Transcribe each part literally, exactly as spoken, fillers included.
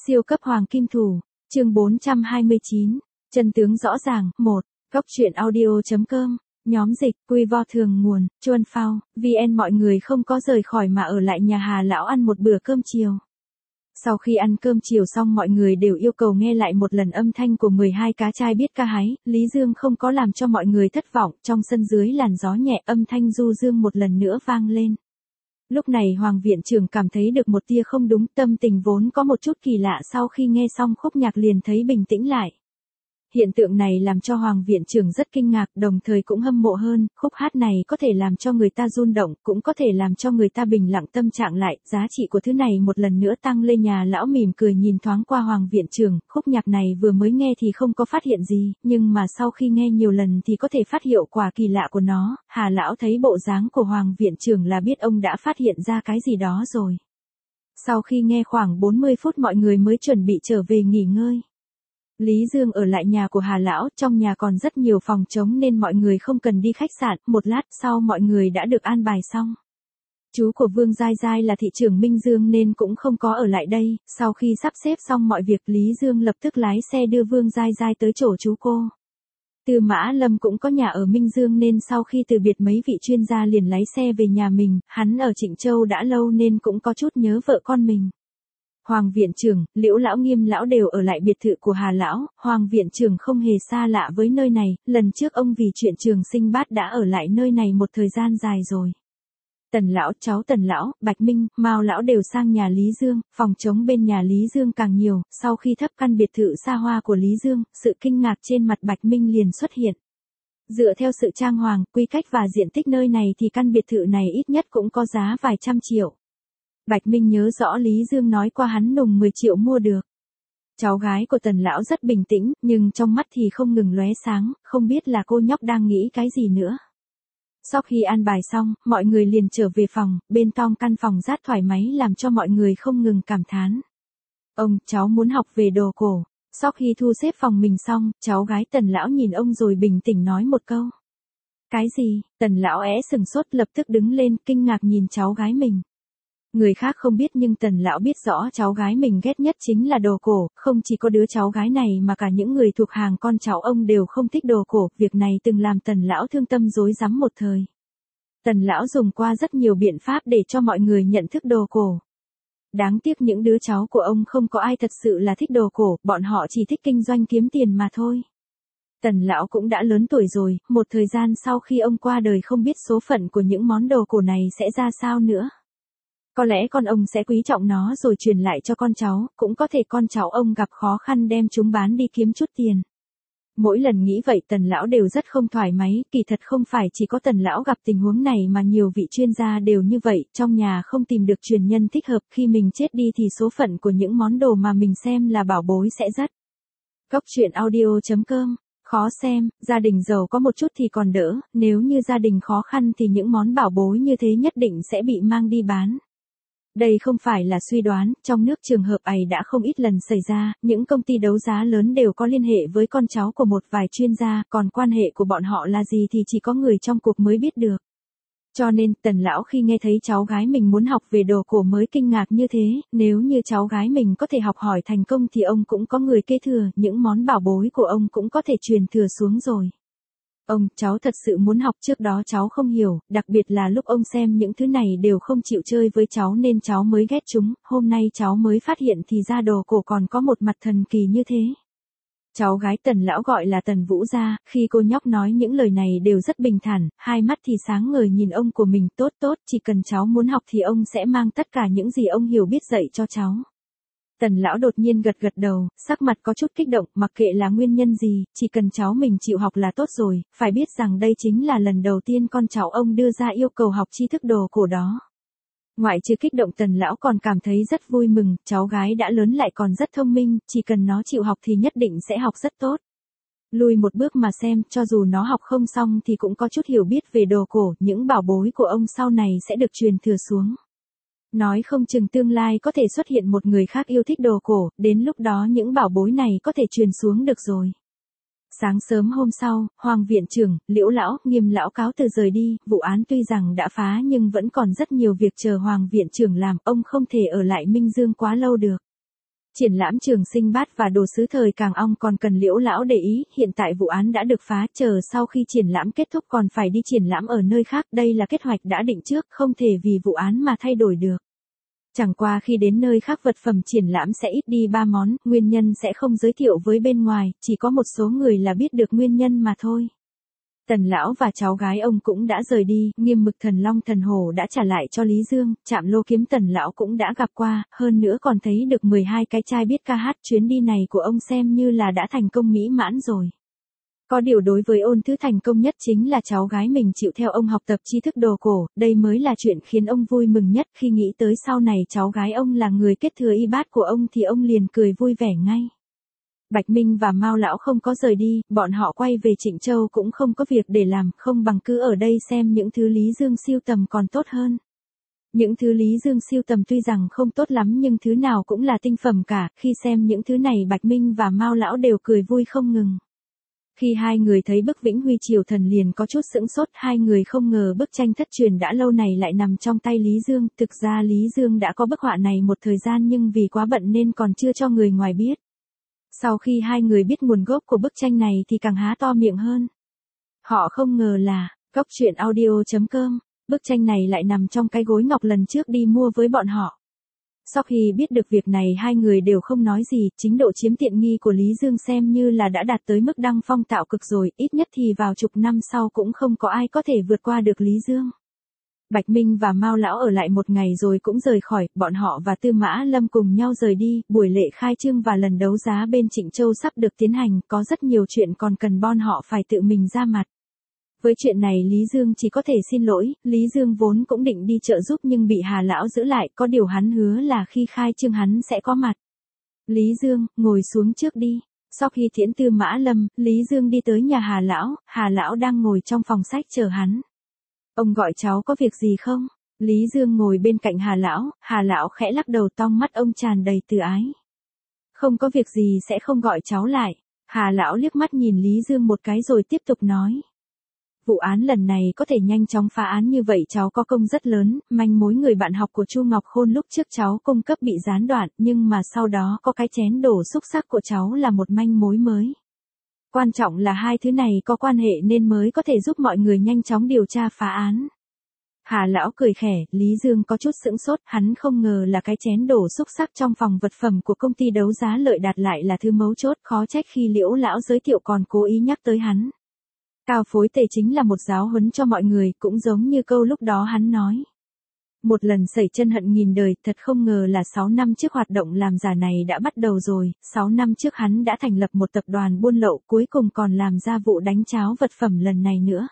Siêu cấp hoàng kim thủ, chương bốn trăm hai mươi chín, chân tướng rõ ràng, một, góc truyện audio.com, nhóm dịch, quy vo thường nguồn, Chuan Phao, vê en mọi người không có rời khỏi mà ở lại nhà Hà Lão ăn một bữa cơm chiều. Sau khi ăn cơm chiều xong mọi người đều yêu cầu nghe lại một lần âm thanh của mười hai cá trai biết ca hái, Lý Dương không có làm cho mọi người thất vọng, trong sân dưới làn gió nhẹ âm thanh du dương một lần nữa vang lên. Lúc này Hoàng viện trưởng cảm thấy được một tia không đúng, tâm tình vốn có một chút kỳ lạ sau khi nghe xong khúc nhạc liền thấy bình tĩnh lại. Hiện tượng này làm cho Hoàng viện trưởng rất kinh ngạc, đồng thời cũng hâm mộ hơn, khúc hát này có thể làm cho người ta rung động, cũng có thể làm cho người ta bình lặng tâm trạng lại, giá trị của thứ này một lần nữa tăng lên. Nhà Lão mỉm cười nhìn thoáng qua Hoàng viện trưởng, khúc nhạc này vừa mới nghe thì không có phát hiện gì, nhưng mà sau khi nghe nhiều lần thì có thể phát hiệu quả kỳ lạ của nó. Hà Lão thấy bộ dáng của Hoàng viện trưởng là biết ông đã phát hiện ra cái gì đó rồi. Sau khi nghe khoảng bốn mươi phút mọi người mới chuẩn bị trở về nghỉ ngơi. Lý Dương ở lại nhà của Hà Lão, trong nhà còn rất nhiều phòng trống nên mọi người không cần đi khách sạn, một lát sau mọi người đã được an bài xong. Chú của Vương Giai Giai là thị trưởng Minh Dương nên cũng không có ở lại đây, sau khi sắp xếp xong mọi việc Lý Dương lập tức lái xe đưa Vương Giai Giai tới chỗ chú cô. Tư Mã Lâm cũng có nhà ở Minh Dương nên sau khi từ biệt mấy vị chuyên gia liền lái xe về nhà mình, hắn ở Trịnh Châu đã lâu nên cũng có chút nhớ vợ con mình. Hoàng viện trưởng, Liễu Lão, Nghiêm Lão đều ở lại biệt thự của Hà Lão, Hoàng viện trưởng không hề xa lạ với nơi này, lần trước ông vì chuyện Trường Sinh Bát đã ở lại nơi này một thời gian dài rồi. Tần Lão, cháu Tần Lão, Bạch Minh, Mao Lão đều sang nhà Lý Dương, phòng trống bên nhà Lý Dương càng nhiều, sau khi thấp căn biệt thự xa hoa của Lý Dương, sự kinh ngạc trên mặt Bạch Minh liền xuất hiện. Dựa theo sự trang hoàng, quy cách và diện tích nơi này thì căn biệt thự này ít nhất cũng có giá vài trăm triệu. Bạch Minh nhớ rõ Lý Dương nói qua hắn nùng mười triệu mua được. Cháu gái của Tần Lão rất bình tĩnh, nhưng trong mắt thì không ngừng lóe sáng, không biết là cô nhóc đang nghĩ cái gì nữa. Sau khi an bài xong, mọi người liền trở về phòng, bên trong căn phòng rất thoải mái làm cho mọi người không ngừng cảm thán. Ông, cháu muốn học về đồ cổ. Sau khi thu xếp phòng mình xong, cháu gái Tần Lão nhìn ông rồi bình tĩnh nói một câu. Cái gì? Tần Lão é sừng sốt lập tức đứng lên kinh ngạc nhìn cháu gái mình. Người khác không biết nhưng Tần Lão biết rõ cháu gái mình ghét nhất chính là đồ cổ, không chỉ có đứa cháu gái này mà cả những người thuộc hàng con cháu ông đều không thích đồ cổ, việc này từng làm Tần Lão thương tâm rối rắm một thời. Tần Lão dùng qua rất nhiều biện pháp để cho mọi người nhận thức đồ cổ. Đáng tiếc những đứa cháu của ông không có ai thật sự là thích đồ cổ, bọn họ chỉ thích kinh doanh kiếm tiền mà thôi. Tần Lão cũng đã lớn tuổi rồi, một thời gian sau khi ông qua đời không biết số phận của những món đồ cổ này sẽ ra sao nữa. Có lẽ con ông sẽ quý trọng nó rồi truyền lại cho con cháu, cũng có thể con cháu ông gặp khó khăn đem chúng bán đi kiếm chút tiền. Mỗi lần nghĩ vậy Tần Lão đều rất không thoải mái, kỳ thật không phải chỉ có Tần Lão gặp tình huống này mà nhiều vị chuyên gia đều như vậy, trong nhà không tìm được truyền nhân thích hợp, khi mình chết đi thì số phận của những món đồ mà mình xem là bảo bối sẽ rất. Góc truyện audio.com, khó xem, gia đình giàu có một chút thì còn đỡ, nếu như gia đình khó khăn thì những món bảo bối như thế nhất định sẽ bị mang đi bán. Đây không phải là suy đoán, trong nước trường hợp ấy đã không ít lần xảy ra, những công ty đấu giá lớn đều có liên hệ với con cháu của một vài chuyên gia, còn quan hệ của bọn họ là gì thì chỉ có người trong cuộc mới biết được. Cho nên, Tần Lão khi nghe thấy cháu gái mình muốn học về đồ cổ mới kinh ngạc như thế, nếu như cháu gái mình có thể học hỏi thành công thì ông cũng có người kế thừa, những món bảo bối của ông cũng có thể truyền thừa xuống rồi. Ông, cháu thật sự muốn học, trước đó cháu không hiểu, đặc biệt là lúc ông xem những thứ này đều không chịu chơi với cháu nên cháu mới ghét chúng, hôm nay cháu mới phát hiện thì ra đồ cổ còn có một mặt thần kỳ như thế. Cháu gái Tần Lão gọi là Tần Vũ Gia, khi cô nhóc nói những lời này đều rất bình thản, hai mắt thì sáng ngời nhìn ông của mình, tốt tốt, chỉ cần cháu muốn học thì ông sẽ mang tất cả những gì ông hiểu biết dạy cho cháu. Tần Lão đột nhiên gật gật đầu, sắc mặt có chút kích động, mặc kệ là nguyên nhân gì, chỉ cần cháu mình chịu học là tốt rồi, phải biết rằng đây chính là lần đầu tiên con cháu ông đưa ra yêu cầu học tri thức đồ cổ đó. Ngoại trừ kích động Tần Lão còn cảm thấy rất vui mừng, cháu gái đã lớn lại còn rất thông minh, chỉ cần nó chịu học thì nhất định sẽ học rất tốt. Lùi một bước mà xem, cho dù nó học không xong thì cũng có chút hiểu biết về đồ cổ, những bảo bối của ông sau này sẽ được truyền thừa xuống. Nói không chừng tương lai có thể xuất hiện một người khác yêu thích đồ cổ, đến lúc đó những bảo bối này có thể truyền xuống được rồi. Sáng sớm hôm sau, Hoàng viện trưởng, Liễu Lão, Nghiêm Lão cáo từ rời đi, vụ án tuy rằng đã phá nhưng vẫn còn rất nhiều việc chờ Hoàng viện trưởng làm, ông không thể ở lại Minh Dương quá lâu được. Triển lãm Trường Sinh Bát và đồ sứ thời Càng Ong còn cần Liễu lão để ý, hiện tại vụ án đã được phá, chờ sau khi triển lãm kết thúc còn phải đi triển lãm ở nơi khác, đây là kế hoạch đã định trước, không thể vì vụ án mà thay đổi được. Chẳng qua khi đến nơi khác vật phẩm triển lãm sẽ ít đi ba món, nguyên nhân sẽ không giới thiệu với bên ngoài, chỉ có một số người là biết được nguyên nhân mà thôi. Tần lão và cháu gái ông cũng đã rời đi, Nghiêm Mực Thần Long Thần Hổ đã trả lại cho Lý Dương, Trạm Lô Kiếm Tần lão cũng đã gặp qua, hơn nữa còn thấy được mười hai cái trai biết ca hát, chuyến đi này của ông xem như là đã thành công mỹ mãn rồi. Có điều đối với Ôn Thứ thành công nhất chính là cháu gái mình chịu theo ông học tập tri thức đồ cổ, đây mới là chuyện khiến ông vui mừng nhất, khi nghĩ tới sau này cháu gái ông là người kết thừa y bát của ông thì ông liền cười vui vẻ ngay. Bạch Minh và Mao lão không có rời đi, bọn họ quay về Trịnh Châu cũng không có việc để làm, không bằng cứ ở đây xem những thứ Lý Dương siêu tầm còn tốt hơn. Những thứ Lý Dương siêu tầm tuy rằng không tốt lắm nhưng thứ nào cũng là tinh phẩm cả, khi xem những thứ này Bạch Minh và Mao lão đều cười vui không ngừng. Khi hai người thấy bức Vĩnh Huy Triều Thần liền có chút sững sốt, hai người không ngờ bức tranh thất truyền đã lâu này lại nằm trong tay Lý Dương, thực ra Lý Dương đã có bức họa này một thời gian nhưng vì quá bận nên còn chưa cho người ngoài biết. Sau khi hai người biết nguồn gốc của bức tranh này thì càng há to miệng hơn. Họ không ngờ là, Cóc Truyện Audio chấm com, bức tranh này lại nằm trong cái gối ngọc lần trước đi mua với bọn họ. Sau khi biết được việc này hai người đều không nói gì, chính độ chiếm tiện nghi của Lý Dương xem như là đã đạt tới mức đăng phong tạo cực rồi, ít nhất thì vào chục năm sau cũng không có ai có thể vượt qua được Lý Dương. Bạch Minh và Mao lão ở lại một ngày rồi cũng rời khỏi, bọn họ và Tư Mã Lâm cùng nhau rời đi, buổi lễ khai trương và lần đấu giá bên Trịnh Châu sắp được tiến hành, có rất nhiều chuyện còn cần bọn họ phải tự mình ra mặt. Với chuyện này Lý Dương chỉ có thể xin lỗi, Lý Dương vốn cũng định đi trợ giúp nhưng bị Hà lão giữ lại, có điều hắn hứa là khi khai trương hắn sẽ có mặt. Lý Dương, ngồi xuống trước đi. Sau khi tiễn Tư Mã Lâm, Lý Dương đi tới nhà Hà lão, Hà lão đang ngồi trong phòng sách chờ hắn. Ông gọi cháu có việc gì không? Lý Dương ngồi bên cạnh Hà lão, Hà lão khẽ lắc đầu, trong mắt ông tràn đầy từ ái. Không có việc gì sẽ không gọi cháu lại. Hà lão liếc mắt nhìn Lý Dương một cái rồi tiếp tục nói. Vụ án lần này có thể nhanh chóng phá án như vậy cháu có công rất lớn, manh mối người bạn học của Chu Ngọc Khôn lúc trước cháu cung cấp bị gián đoạn, nhưng mà sau đó có cái chén đổ xúc xắc của cháu là một manh mối mới. Quan trọng là hai thứ này có quan hệ nên mới có thể giúp mọi người nhanh chóng điều tra phá án. Hà lão cười khẽ, Lý Dương có chút sững sốt, hắn không ngờ là cái chén đổ xúc xắc trong phòng vật phẩm của công ty đấu giá Lợi Đạt lại là thứ mấu chốt, khó trách khi Liễu lão giới thiệu còn cố ý nhắc tới hắn. Cao phối tề chính là một giáo huấn cho mọi người, cũng giống như câu lúc đó hắn nói. Một lần sẩy chân hận nghìn đời, thật không ngờ là sáu năm trước hoạt động làm giả này đã bắt đầu rồi, sáu năm trước hắn đã thành lập một tập đoàn buôn lậu, cuối cùng còn làm ra vụ đánh cháo vật phẩm lần này nữa.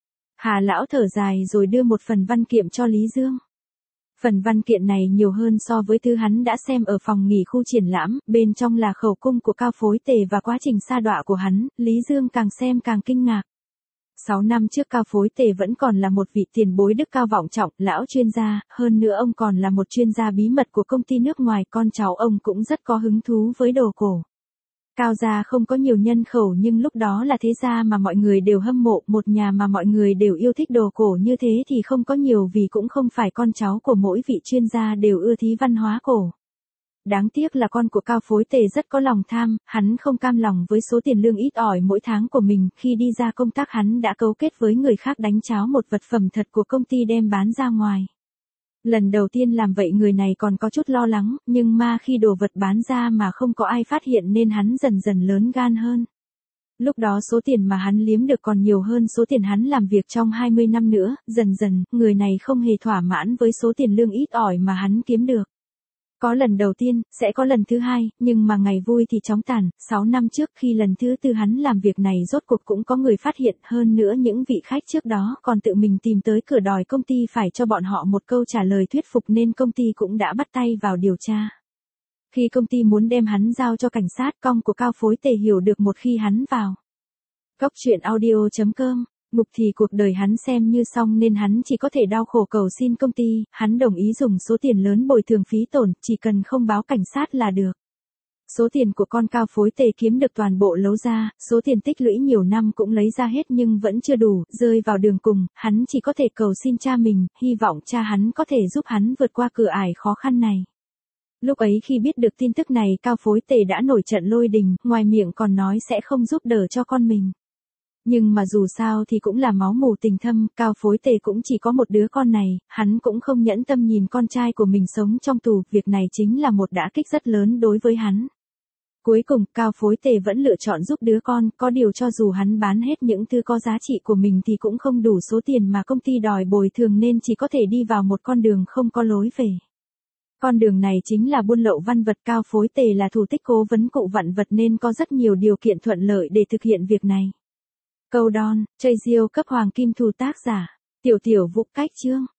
Hà lão thở dài rồi đưa một phần văn kiện cho Lý Dương. Phần văn kiện này nhiều hơn so với thứ hắn đã xem ở phòng nghỉ khu triển lãm, bên trong là khẩu cung của Cao phối tề và quá trình sa đọa của hắn, Lý Dương càng xem càng kinh ngạc. Sáu năm trước Cao phối tề vẫn còn là một vị tiền bối đức cao vọng trọng, lão chuyên gia, hơn nữa ông còn là một chuyên gia bí mật của công ty nước ngoài, con cháu ông cũng rất có hứng thú với đồ cổ. Cao gia không có nhiều nhân khẩu nhưng lúc đó là thế gia mà mọi người đều hâm mộ, một nhà mà mọi người đều yêu thích đồ cổ như thế thì không có nhiều vì cũng không phải con cháu của mỗi vị chuyên gia đều ưa thí văn hóa cổ. Đáng tiếc là con của Cao phối tề rất có lòng tham, hắn không cam lòng với số tiền lương ít ỏi mỗi tháng của mình, khi đi ra công tác hắn đã cấu kết với người khác đánh cháo một vật phẩm thật của công ty đem bán ra ngoài. Lần đầu tiên làm vậy người này còn có chút lo lắng, nhưng mà khi đồ vật bán ra mà không có ai phát hiện nên hắn dần dần lớn gan hơn. Lúc đó số tiền mà hắn liếm được còn nhiều hơn số tiền hắn làm việc trong hai mươi năm nữa, dần dần, người này không hề thỏa mãn với số tiền lương ít ỏi mà hắn kiếm được. Có lần đầu tiên, sẽ có lần thứ hai, nhưng mà ngày vui thì chóng tàn, sáu năm trước khi lần thứ tư hắn làm việc này rốt cuộc cũng có người phát hiện, hơn nữa những vị khách trước đó còn tự mình tìm tới cửa đòi công ty phải cho bọn họ một câu trả lời thuyết phục nên công ty cũng đã bắt tay vào điều tra. Khi công ty muốn đem hắn giao cho cảnh sát, con của Cao phối tề hiểu được một khi hắn vào. Cóc Truyện Audio chấm com, mục thì cuộc đời hắn xem như xong nên hắn chỉ có thể đau khổ cầu xin công ty, hắn đồng ý dùng số tiền lớn bồi thường phí tổn, chỉ cần không báo cảnh sát là được. Số tiền của con Cao phối tề kiếm được toàn bộ lấu ra, số tiền tích lũy nhiều năm cũng lấy ra hết nhưng vẫn chưa đủ, rơi vào đường cùng, hắn chỉ có thể cầu xin cha mình, hy vọng cha hắn có thể giúp hắn vượt qua cửa ải khó khăn này. Lúc ấy khi biết được tin tức này Cao Phối Tề đã nổi trận lôi đình, ngoài miệng còn nói sẽ không giúp đỡ cho con mình. Nhưng mà dù sao thì cũng là máu mủ tình thâm, Cao Phối Tề cũng chỉ có một đứa con này, hắn cũng không nhẫn tâm nhìn con trai của mình sống trong tù, việc này chính là một đả kích rất lớn đối với hắn. Cuối cùng, Cao Phối Tề vẫn lựa chọn giúp đứa con, có điều cho dù hắn bán hết những thứ có giá trị của mình thì cũng không đủ số tiền mà công ty đòi bồi thường nên chỉ có thể đi vào một con đường không có lối về. Con đường này chính là buôn lậu văn vật. Cao Phối Tề là thủ tích cố vấn cụ vạn vật nên có rất nhiều điều kiện thuận lợi để thực hiện việc này. Câu đon, chơi diêu cấp hoàng kim thù tác giả, tiểu tiểu vũ cách chương.